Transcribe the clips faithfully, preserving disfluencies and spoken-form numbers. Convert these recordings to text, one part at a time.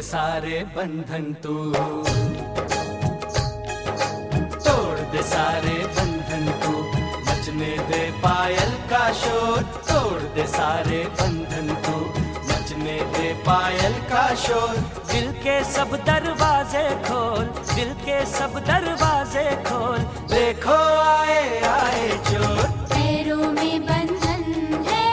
दे सारे बंधन तू, तोड़ दे सारे बंधन तू, मचने दे पायल का शोर। तोड़ दे सारे बंधन तू, मचने दे पायल का शोर। दिल के सब दरवाजे खोल, दिल के सब दरवाजे खोल। देखो आए आए चोर, पैरों में बंधन है।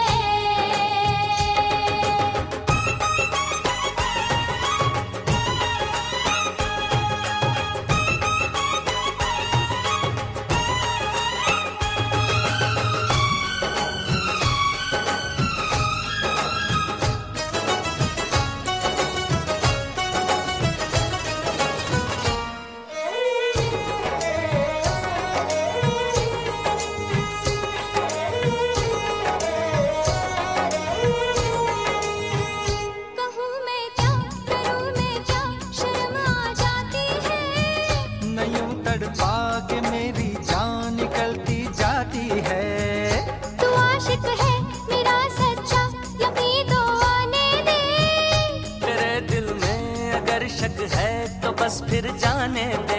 के मेरी जान निकलती जाती है। तू आशिक है मेरा सच्चा, यकीन तो आने दे। तेरे दिल में अगर शक है तो बस फिर जाने दे।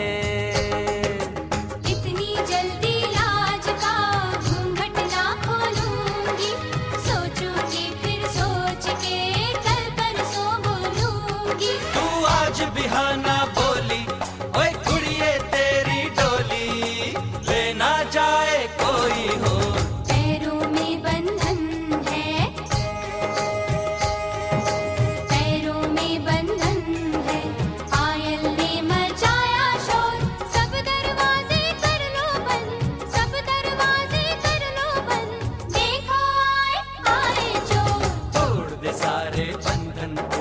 इतनी जल्दी लाज का घूंघट ना खोलूंगी, सोचूंगी फिर सोच के कल परसों बोलूंगी। तू आज बिहाना बोली, ओए कुड़िए तेरी डोली, लेना जाए कोई हो। पैरों में बंधन है, पैरों में बंधन है। पायल ने मचाया शोर, सब दरवाजे कर लो बंद, सब दरवाजे कर लो बंद। देखो आए आए चोर, तोड़ दे सारे बंधन तू,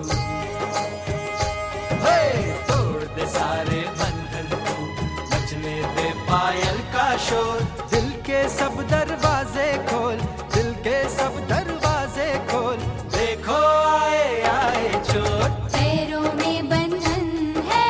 हे तोड़ दे सारे बंधन तू, मचने दे पायल का शोर। दिल के सब दरवाजे खोल, दिल के सब दरवाजे खोल। देखो आए आए चोर, पैरों में बंधन है।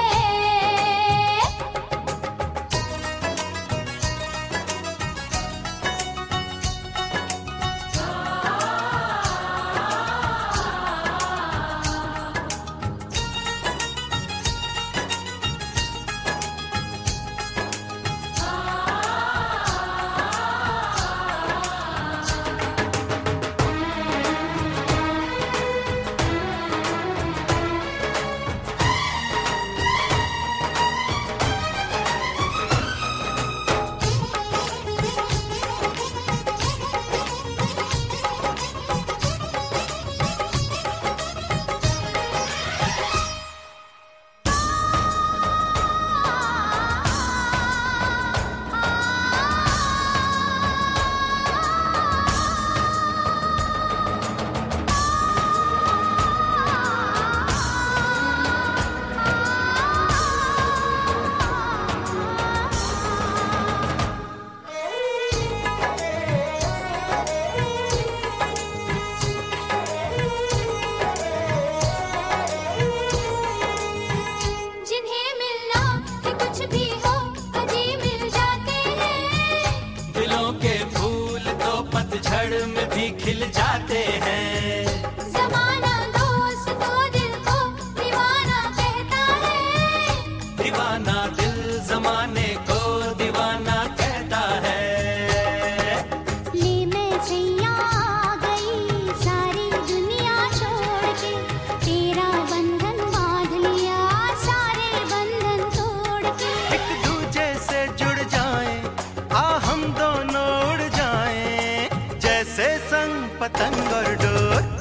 जिन्हें मिलना है कुछ भी हो, अजी मिल जाते हैं। दिलों के फूल तो पतझड़ में भी खिल जाते हैं। ज़माना दोस्त तो दिल को दीवाना कहता है। दीवाना दिल जमाने को दीवाना कहता है। ले मैं सैया आ गई सारी दुनिया छोड़ के, तेरा बंधन बांध लिया सारे बंधन तोड़ के। एक दूजे से जुड़ जाएं, आ हम दोनों उड़ जाएं, जैसे संग पतंग और डोर।